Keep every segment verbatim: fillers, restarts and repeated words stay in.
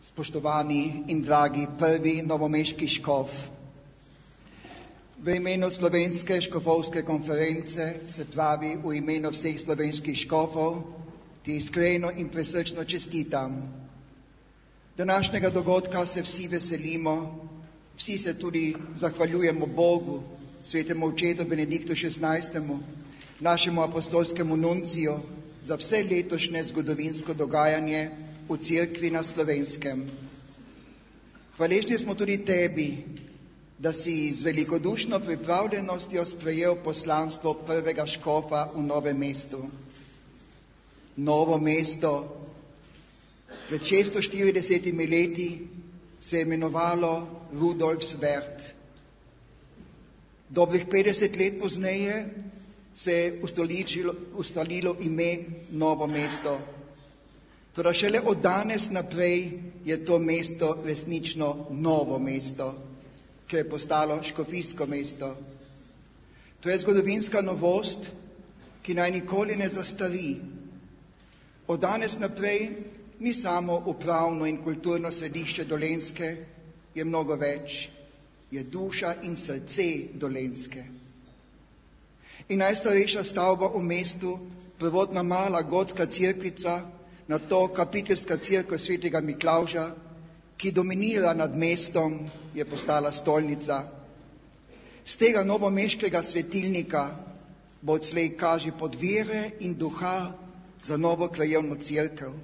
Spoštovani in dragi prvi novomeški škof, v imenu Slovenske škofovske konference, se pravi v imenu vseh slovenskih škofov, ti iskreno in presrčno čestitam. Današnjega dogodka se vsi veselimo, vsi se tudi zahvaljujemo Bogu, svetemu očetu Benediktu šestnajstemu, našemu apostolskemu nunciju, za vse letošnje zgodovinsko dogajanje v Cerkvi na Slovenskem. Hvaležni smo tudi tebi, da si z velikodušno pripravljenostjo sprejel poslanstvo prvega škofa v Novem mestu. Novo mesto pred šeststo štiridesetimi leti se je imenovalo Rudolfswert. Dobrih petdeset let pozneje se je ustalilo ime Novo mesto. Toda šele od danes naprej je to mesto resnično novo mesto, ki je postalo škofijsko mesto. To je zgodovinska novost, ki naj nikoli ne zastari. Od danes naprej ni samo upravno in kulturno središče Dolenjske, je mnogo več, je duša in srce Dolenjske. In najstarejša stavba v mestu, prvotna mala gotska cerkvica, na to kapiteljska cerkev svetega Miklavža, ki dominira nad mestom, je postala stolnica. Z tega novomeškega svetilnika bo odslej kaži podvire in duha za novo krajevno cerkev.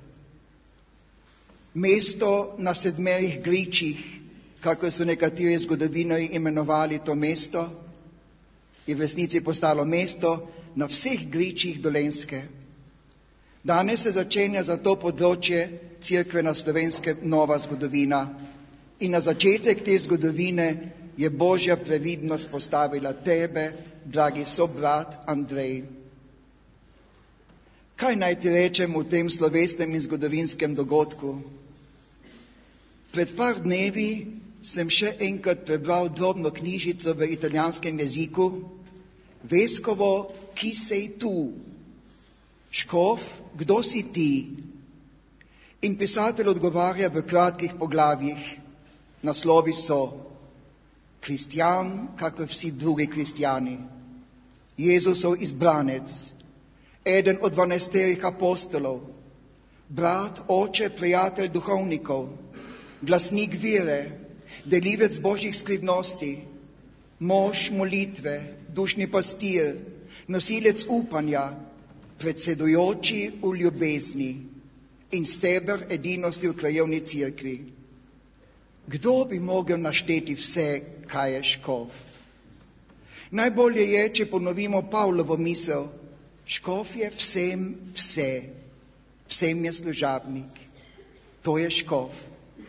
Mesto na sedmerih gričih, kako so nekateri zgodovinarji imenovali to mesto, je v resnici postalo mesto na vseh gričih Dolenjske. Danes se začenja za to področje Cerkve na Slovenskem nova zgodovina in na začetek te zgodovine je Božja previdnost postavila tebe, dragi sobrat Andrej. Kaj naj ti rečem v tem slovesnem in zgodovinskem dogodku? Pred par dnevi sem še enkrat prebral drobno knjižico v italijanskem jeziku, Vescovo, Chi sei tu? Škof, kdo si ti? In pisatelj odgovarja v kratkih poglavjih. Naslovi so Kristjan, kakor vsi drugi kristjani, Jezusov izbranec, eden od dvanajsterih apostolov, brat, oče, prijatelj duhovnikov, glasnik vere, delivec božjih skrivnosti, mož molitve, dušni pastir, nosilec upanja, predsedujoči v ljubezni in steber edinosti v krajevni cerkvi. Kdo bi mogel našteti vse, kaj je škof? Najbolje je, če ponovimo Pavlovo misel, škof je vsem vse, vsem je služabnik. To je škof.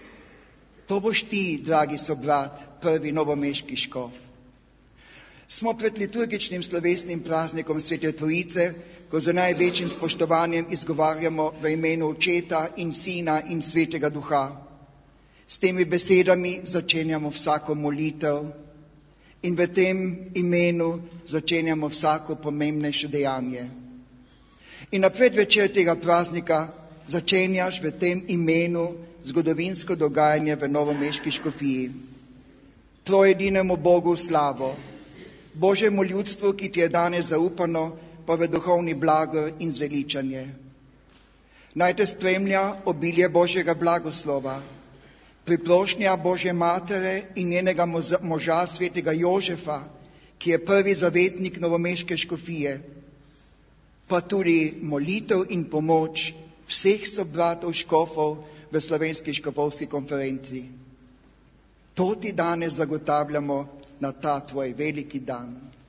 To boš ti, dragi sobrat, prvi novomeški škof. Smo pred liturgičnim slovesnim praznikom Svete Trojice, ko z največjim spoštovanjem izgovarjamo v imenu Očeta in Sina in Svetega Duha. S temi besedami začenjamo vsako molitev in v tem imenu začenjamo vsako pomembnejše dejanje. In na predvečer tega praznika začenjaš v tem imenu zgodovinsko dogajanje v novomeški škofiji. Trojedinemu Bogu slavo, Božjemu ljudstvu, ki ti je danes zaupano, pa v duhovni blagor in zveličanje. Naj te spremlja obilje Božjega blagoslova, priprošnja Božje matere in njenega moža svetega Jožefa, ki je prvi zavetnik novomeške škofije, pa tudi molitev in pomoč vseh sobratov škofov v Slovenski škofovski konferenci. To ti danes zagotavljamo na ta tvoj veliki dan.